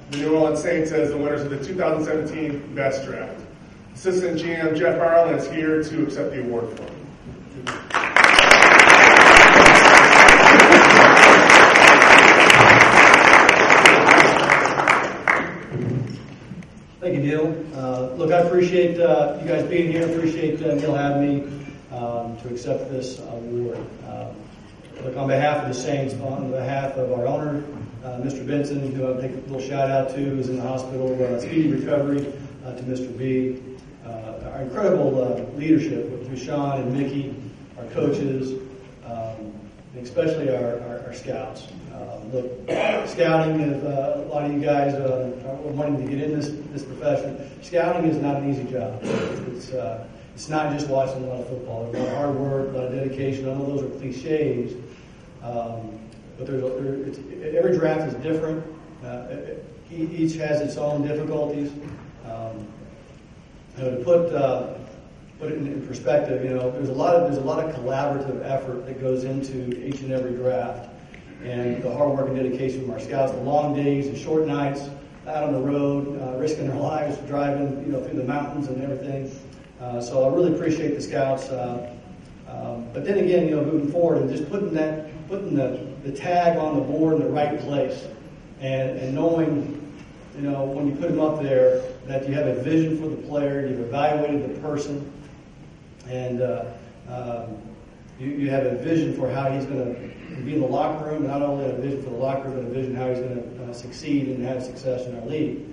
the New Orleans Saints as the winners of the 2017 Best Draft. Assistant GM Jeff Ireland is here to accept the award for him. Thank you, Neil. Look, I appreciate you guys being here. Appreciate Neil having me to accept this award. Look, on behalf of the Saints, on behalf of our owner, Mr. Benson, who I'll take a little shout out to, who's in the hospital, speedy recovery to Mr. B. Our incredible leadership with Sean and Mickey, our coaches, and especially our scouts. Look, scouting, is, a lot of you guys are wanting to get in this profession. Scouting is not an easy job. It's not just watching a lot of football. There's a lot of hard work, a lot of dedication. I know those are cliches, but every draft is different. Each has its own difficulties. To put it in perspective, there's a lot of collaborative effort that goes into each and every draft, and the hard work and dedication from our scouts, the long days, the short nights out on the road, risking their lives driving, through the mountains and everything. So I really appreciate the scouts. But then again, moving forward and just putting the tag on the board in the right place, and knowing, when you put them up there, that you have a vision for the player, you've evaluated the person, and you have a vision for how he's going to be in the locker room, and not only a vision for the locker room, but a vision how he's going to succeed and have success in our league.